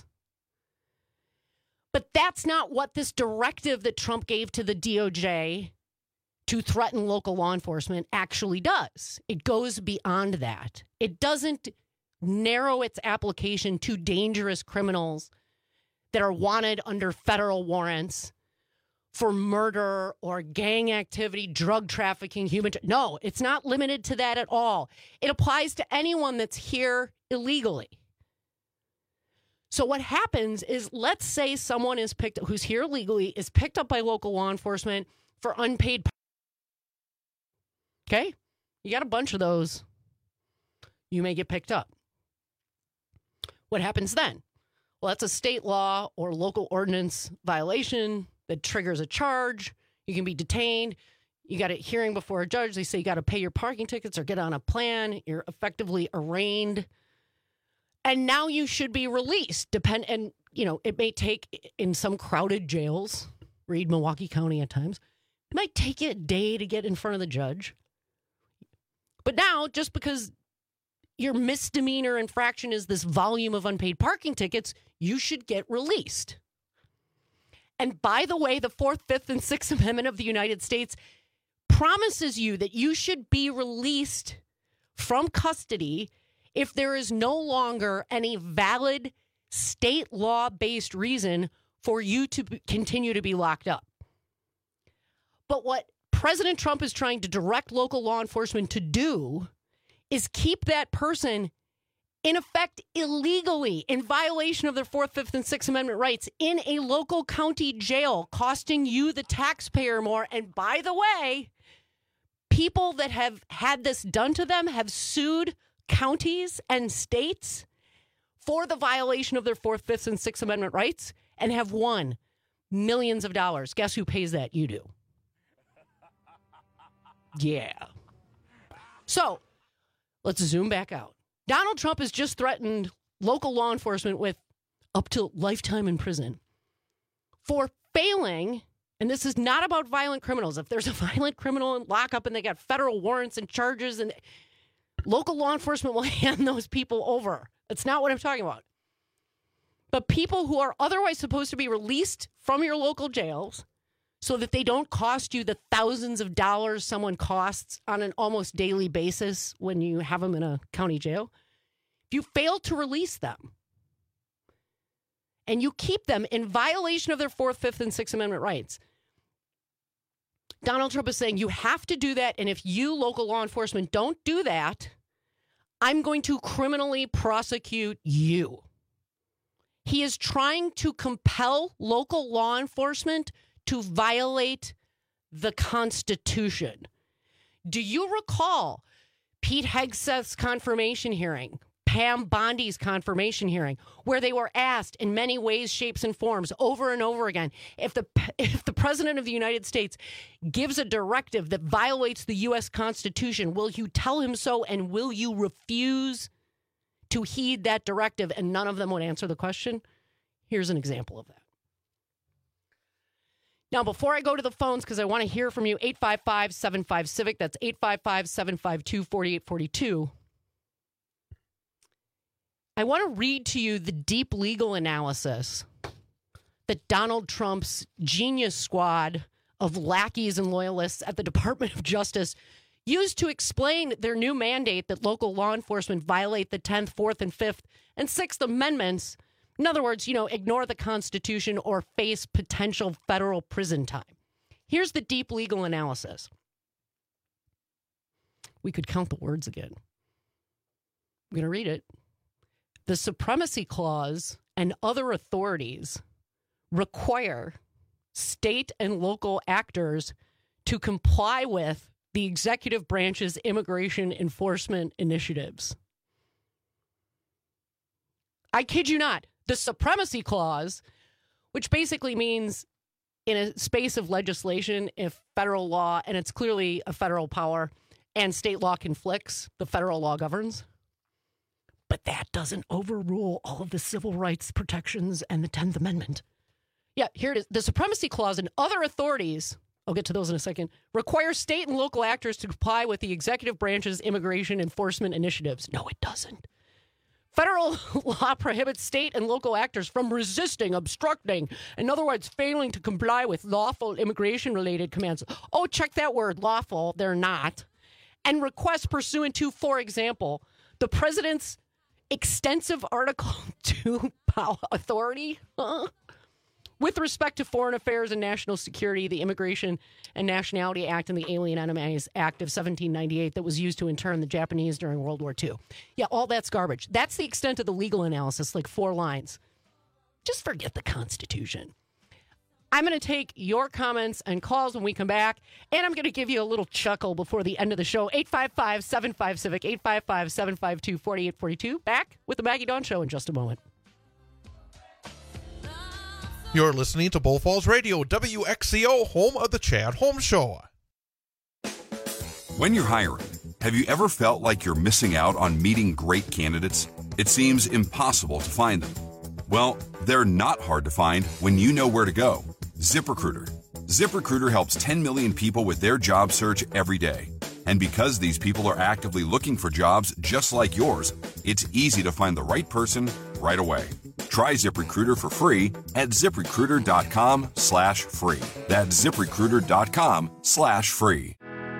But that's not what this directive that Trump gave to the DOJ to threaten local law enforcement actually does. It goes beyond that. It doesn't narrow its application to dangerous criminals that are wanted under federal warrants for murder or gang activity, drug trafficking, No, it's not limited to that at all. It applies to anyone that's here illegally. So what happens is, let's say someone who's here illegally is picked up by local law enforcement for unpaid. Okay? You got a bunch of those. You may get picked up. What happens then? Well, that's a state law or local ordinance violation that triggers a charge. You can be detained. You got a hearing before a judge. They say you got to pay your parking tickets or get on a plan. You're effectively arraigned. And now you should be released. And it may take in some crowded jails, read Milwaukee County at times, it might take you a day to get in front of the judge. But now, just because your misdemeanor infraction is this volume of unpaid parking tickets, you should get released. And by the way, the 4th, 5th, and 6th Amendment of the United States promises you that you should be released from custody if there is no longer any valid state law-based reason for you to continue to be locked up. But what President Trump is trying to direct local law enforcement to do is keep that person in effect illegally in violation of their 4th, 5th, and 6th Amendment rights in a local county jail, costing you, the taxpayer, more. And by the way, people that have had this done to them have sued counties and states for the violation of their 4th, 5th, and 6th Amendment rights and have won millions of dollars. Guess who pays that? You do. Yeah. So let's zoom back out. Donald Trump has just threatened local law enforcement with up to lifetime in prison for failing. And this is not about violent criminals. If there's a violent criminal in lockup and they got federal warrants and charges, and local law enforcement will hand those people over. That's not what I'm talking about. But people who are otherwise supposed to be released from your local jails so that they don't cost you the thousands of dollars someone costs on an almost daily basis when you have them in a county jail. If you fail to release them and you keep them in violation of their 4th, 5th, and 6th Amendment rights, Donald Trump is saying you have to do that. And if you, local law enforcement, don't do that, I'm going to criminally prosecute you. He is trying to compel local law enforcement to violate the Constitution. Do you recall Pete Hegseth's confirmation hearing, Pam Bondi's confirmation hearing, where they were asked in many ways, shapes, and forms over and over again, if the President of the United States gives a directive that violates the U.S. Constitution, will you tell him so, and will you refuse to heed that directive? And none of them would answer the question. Here's an example of that. Now, before I go to the phones, because I want to hear from you, 855-75-CIVIC, that's 855-752-4842. I want to read to you the deep legal analysis that Donald Trump's genius squad of lackeys and loyalists at the Department of Justice used to explain their new mandate that local law enforcement violate the 10th, 4th, and 5th, and 6th Amendments. In other words, ignore the Constitution or face potential federal prison time. Here's the deep legal analysis. We could count the words again. I'm going to read it. The Supremacy Clause and other authorities require state and local actors to comply with the executive branch's immigration enforcement initiatives. I kid you not. The Supremacy Clause, which basically means in a space of legislation, if federal law, and it's clearly a federal power, and state law conflicts, the federal law governs. But that doesn't overrule all of the civil rights protections and the 10th Amendment. Yeah, here it is. The Supremacy Clause and other authorities, I'll get to those in a second, require state and local actors to comply with the executive branch's immigration enforcement initiatives. No, it doesn't. Federal law prohibits state and local actors from resisting, obstructing, in other words, failing to comply with lawful immigration-related commands. Oh, check that word, lawful. They're not. And requests pursuant to, for example, the president's extensive Article 2 authority with respect to foreign affairs and national security, the Immigration and Nationality Act and the Alien Enemies Act of 1798 that was used to intern the Japanese during World War II. Yeah, all that's garbage. That's the extent of the legal analysis, like 4 lines. Just forget the Constitution. I'm going to take your comments and calls when we come back, and I'm going to give you a little chuckle before the end of the show. 855-75-CIVIC, 855-752-4842. Back with the Maggie Dawn Show in just a moment. You're listening to Bull Falls Radio, WXCO, home of the Chad Holmes Show. When you're hiring, have you ever felt like you're missing out on meeting great candidates? It seems impossible to find them. Well, they're not hard to find when you know where to go. ZipRecruiter. ZipRecruiter helps 10 million people with their job search every day. And because these people are actively looking for jobs just like yours, it's easy to find the right person right away. Try ZipRecruiter for free at ZipRecruiter.com/free. That's ZipRecruiter.com/free.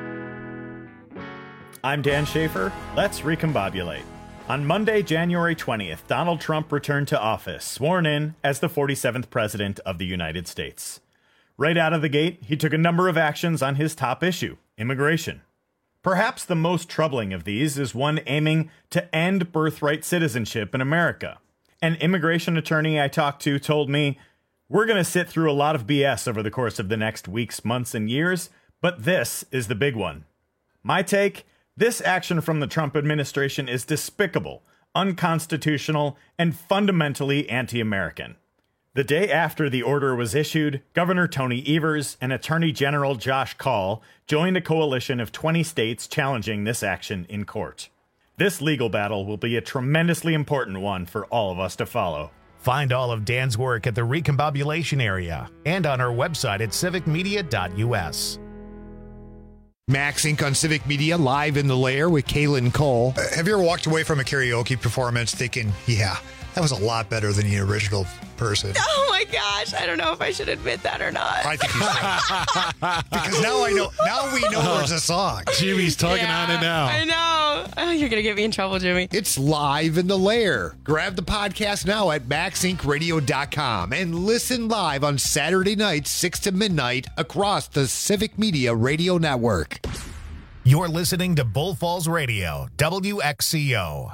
I'm Dan Schaefer. Let's recombobulate. On Monday, January 20th, Donald Trump returned to office, sworn in as the 47th President of the United States. Right out of the gate, he took a number of actions on his top issue, immigration. Perhaps the most troubling of these is one aiming to end birthright citizenship in America. An immigration attorney I talked to told me, "We're going to sit through a lot of BS over the course of the next weeks, months, and years, but this is the big one." My take? This action from the Trump administration is despicable, unconstitutional, and fundamentally anti-American. The day after the order was issued, Governor Tony Evers and Attorney General Josh Kaul joined a coalition of 20 states challenging this action in court. This legal battle will be a tremendously important one for all of us to follow. Find all of Dan's work at the Recombobulation area and on our website at civicmedia.us. Max Inc. on Civic Media, live in the lair with Kaylin Cole. Have you ever walked away from a karaoke performance thinking, yeah, that was a lot better than the original person? Oh my gosh, I don't know if I should admit that or not. I think you should. Because now we know there's a song. Jimmy's talking on it now. I know. Oh, you're going to get me in trouble, Jimmy. It's live in the lair. Grab the podcast now at maxincradio.com and listen live on Saturday nights, 6 to midnight, across the Civic Media Radio Network. You're listening to Bull Falls Radio, WXCO.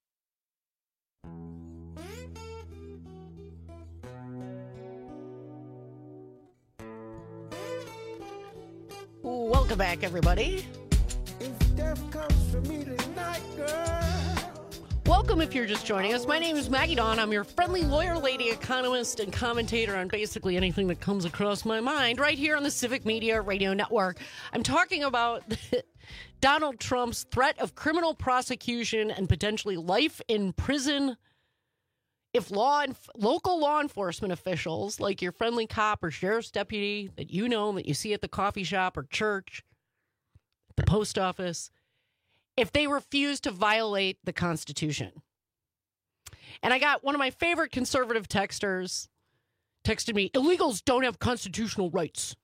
Welcome back, everybody. Welcome if you're just joining us. My name is Maggie Dawn. I'm your friendly lawyer, lady, economist, and commentator on basically anything that comes across my mind right here on the Civic Media Radio Network. I'm talking about Donald Trump's threat of criminal prosecution and potentially life in prison if local law enforcement officials, like your friendly cop or sheriff's deputy that you see at the coffee shop or church, the post office, if they refuse to violate the Constitution. And I got one of my favorite conservative texters texted me, "Illegals don't have constitutional rights."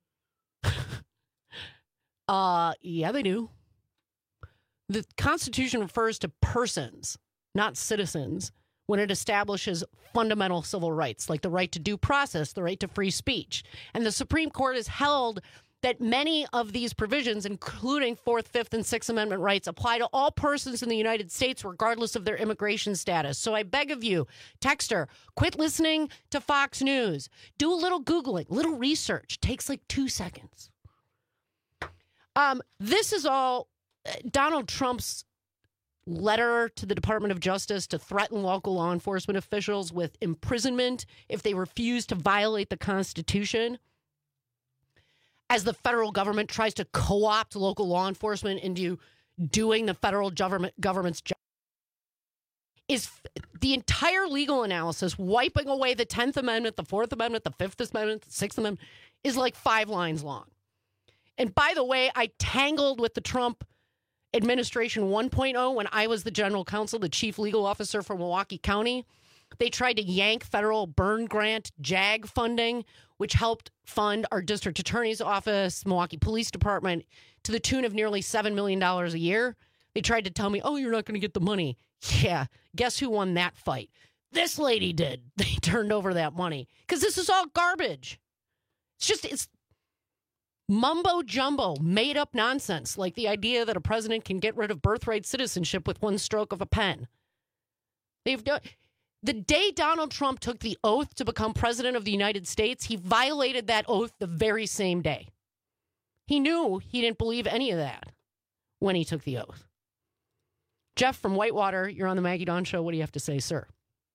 Yeah, they do. The Constitution refers to persons, not citizens, when it establishes fundamental civil rights, like the right to due process, the right to free speech. And the Supreme Court has held that many of these provisions, including 4th, 5th, and 6th Amendment rights, apply to all persons in the United States, regardless of their immigration status. So I beg of you, texter, quit listening to Fox News. Do a little Googling, little research. Takes like 2 seconds. This is all Donald Trump's letter to the Department of Justice to threaten local law enforcement officials with imprisonment if they refuse to violate the Constitution, as the federal government tries to co-opt local law enforcement into doing the federal government's job, is the entire legal analysis, wiping away the 10th Amendment, the 4th Amendment, the 5th Amendment, the 6th Amendment, is like 5 lines long. And by the way, I tangled with the Trump administration 1.0 when I was the general counsel, the chief legal officer for Milwaukee County. They tried to yank federal burn grant JAG funding, which helped fund our district attorney's office, Milwaukee Police Department, to the tune of nearly $7 million a year. They tried to tell me, "Oh, you're not going to get the money." Yeah, guess who won that fight? This lady did. They turned over that money because this is all garbage. It's mumbo jumbo, made up nonsense, like the idea that a president can get rid of birthright citizenship with one stroke of a pen. The day Donald Trump took the oath to become president of the United States, he violated that oath the very same day. He knew he didn't believe any of that when he took the oath. Jeff from Whitewater, you're on the Maggie Dawn Show. What do you have to say, sir?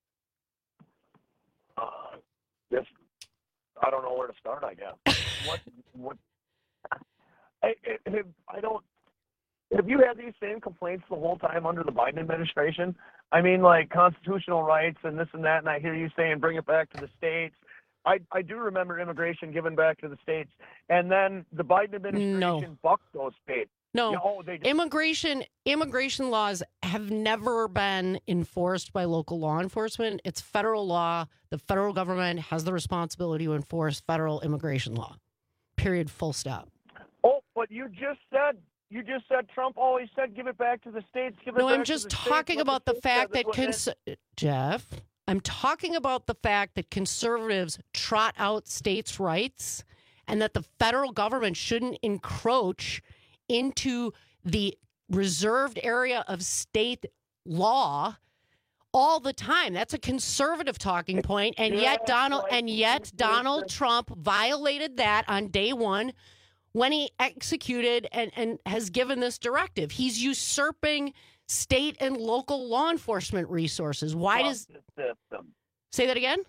Yes, I don't know where to start, I guess. I don't. Have you had these same complaints the whole time under the Biden administration? I mean, like constitutional rights and this and that, and I hear you saying bring it back to the states. I do remember immigration given back to the states, and then the Biden administration bucked those states. No, Yeah, immigration laws have never been enforced by local law enforcement. It's federal law. The federal government has the responsibility to enforce federal immigration law. Period. Full stop. Oh, but you just said Trump always said give it back to the states. I'm just talking about the fact that Jeff. I'm talking about the fact that conservatives trot out states' rights and that the federal government shouldn't encroach into the reserved area of state law all the time. That's a conservative talking point, and yet Donald Trump violated that on day one when he executed and has given this directive. He's usurping state and local law enforcement resources. Why does say that again?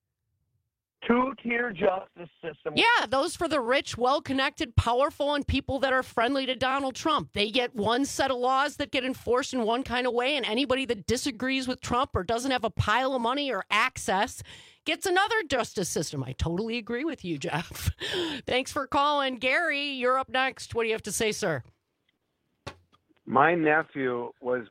Two-tier justice system. Yeah, those for the rich, well-connected, powerful, and people that are friendly to Donald Trump. They get one set of laws that get enforced in one kind of way, and anybody that disagrees with Trump or doesn't have a pile of money or access gets another justice system. I totally agree with you, Jeff. Thanks for calling. Gary, you're up next. What do you have to say, sir? My nephew was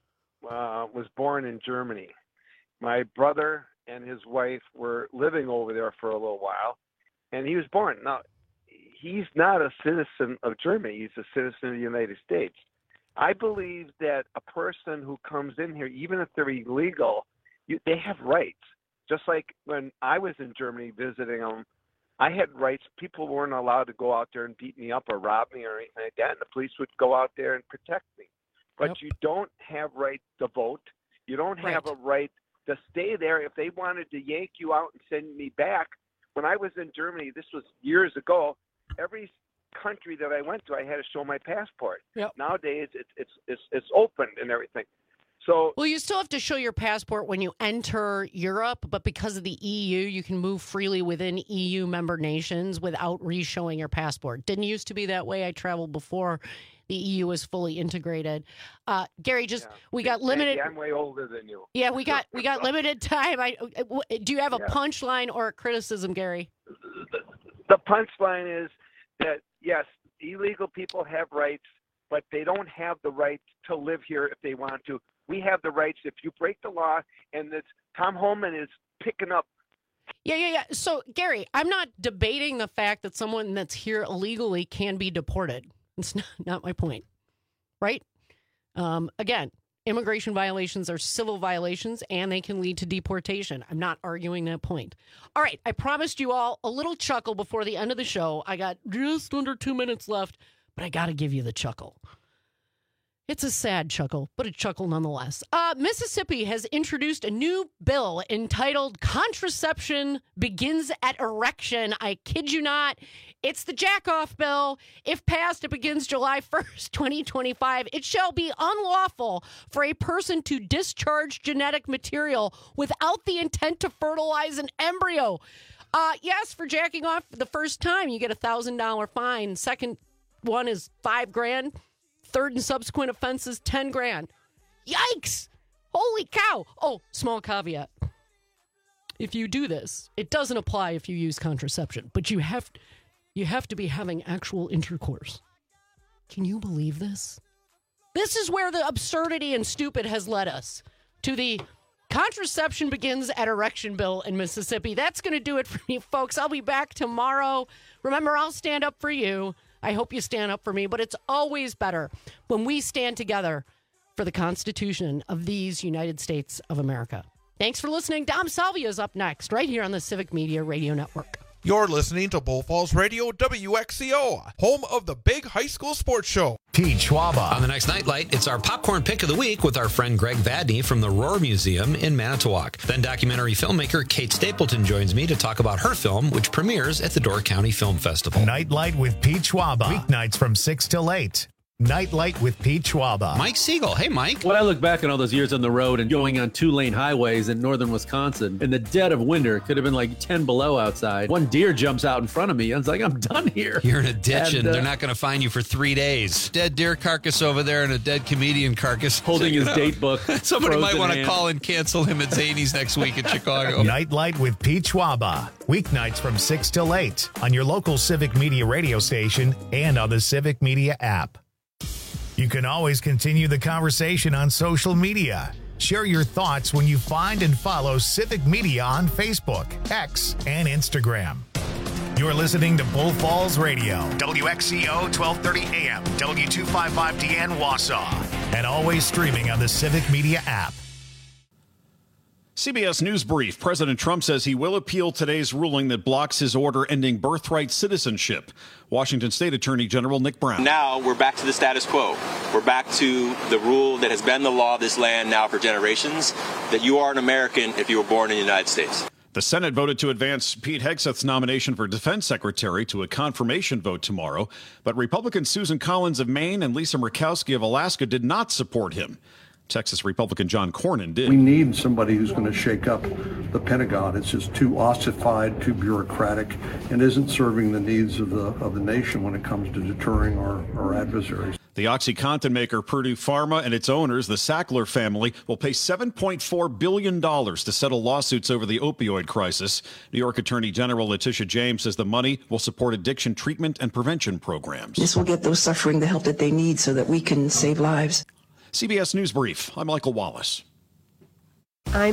born in Germany. My brother and his wife were living over there for a little while, and he was born. Now, he's not a citizen of Germany. He's a citizen of the United States. I believe that a person who comes in here, even if they're illegal, they have rights. Just like when I was in Germany visiting them, I had rights. People weren't allowed to go out there and beat me up or rob me or anything like that, and the police would go out there and protect me. But you don't have right to vote. You don't have a right to stay there. If they wanted to yank you out and send me back, when I was in Germany, this was years ago, every country that I went to, I had to show my passport. Yep. Nowadays, it's open and everything. So, well, you still have to show your passport when you enter Europe, but because of the EU, you can move freely within EU member nations without re-showing your passport. Didn't used to be that way. I traveled before the EU was fully integrated. Gary, we got limited. I'm way older than you. Yeah, we got limited time. Do you have a punchline or a criticism, Gary? The punchline is that yes, illegal people have rights, but they don't have the right to live here if they want to. We have the rights. If you break the law, and Tom Homan is picking up. Yeah. So, Gary, I'm not debating the fact that someone that's here illegally can be deported. It's not my point, right? Again, immigration violations are civil violations, and they can lead to deportation. I'm not arguing that point. All right, I promised you all a little chuckle before the end of the show. I got just under 2 minutes left, but I got to give you the chuckle. It's a sad chuckle, but a chuckle nonetheless. Mississippi has introduced a new bill entitled Contraception Begins at Erection. I kid you not. It's the jack-off bill. If passed, it begins July 1st, 2025. It shall be unlawful for a person to discharge genetic material without the intent to fertilize an embryo. Yes, for jacking off the first time, you get a $1,000 fine. Second one is $5,000. Third and subsequent offenses, $10,000. Yikes! Holy cow! Oh, small caveat. If you do this, it doesn't apply if you use contraception, but you have to be having actual intercourse. Can you believe this? This is where the absurdity and stupid has led us, to the contraception begins at erection bill in Mississippi. That's going to do it for me, folks. I'll be back tomorrow. Remember, I'll stand up for you. I hope you stand up for me, but it's always better when we stand together for the Constitution of these United States of America. Thanks for listening. Dom Salvia is up next, right here on the Civic Media Radio Network. You're listening to Bull Falls Radio, WXCO, home of the big high school sports show. Pete Schwaba. On the next Nightlight, it's our popcorn pick of the week with our friend Greg Vadney from the Roar Museum in Manitowoc. Then documentary filmmaker Kate Stapleton joins me to talk about her film, which premieres at the Door County Film Festival. Nightlight with Pete Schwaba. Weeknights from 6 till 8 Nightlight with Pete Schwaba. Mike Siegel. Hey, Mike. When I look back on all those years on the road and going on 2-lane highways in northern Wisconsin, in the dead of winter, it could have been like 10 below outside. One deer jumps out in front of me. I was like, I'm done here. You're in a ditch and they're not going to find you for 3 days. Dead deer carcass over there and a dead comedian carcass. Holding his date book. Somebody might want to call and cancel him at Zany's next week in Chicago. Nightlight with Pete Schwaba. Weeknights from 6 till 8 on your local Civic Media radio station and on the Civic Media app. You can always continue the conversation on social media. Share your thoughts when you find and follow Civic Media on Facebook, X, and Instagram. You're listening to Bull Falls Radio, WXCO 1230 AM, W255DN Wausau, and always streaming on the Civic Media app. CBS News Brief. President Trump says he will appeal today's ruling that blocks his order ending birthright citizenship. Washington State Attorney General Nick Brown. Now we're back to the status quo. We're back to the rule that has been the law of this land now for generations, that you are an American if you were born in the United States. The Senate voted to advance Pete Hegseth's nomination for defense secretary to a confirmation vote tomorrow, but Republicans Susan Collins of Maine and Lisa Murkowski of Alaska did not support him. Texas Republican John Cornyn did. We need somebody who's going to shake up the Pentagon. It's just too ossified, too bureaucratic, and isn't serving the needs of the nation when it comes to deterring our adversaries. The OxyContin maker Purdue Pharma and its owners, the Sackler family, will pay $7.4 billion to settle lawsuits over the opioid crisis. New York Attorney General Letitia James says the money will support addiction treatment and prevention programs. This will get those suffering the help that they need so that we can save lives. CBS News Brief. I'm Michael Wallace.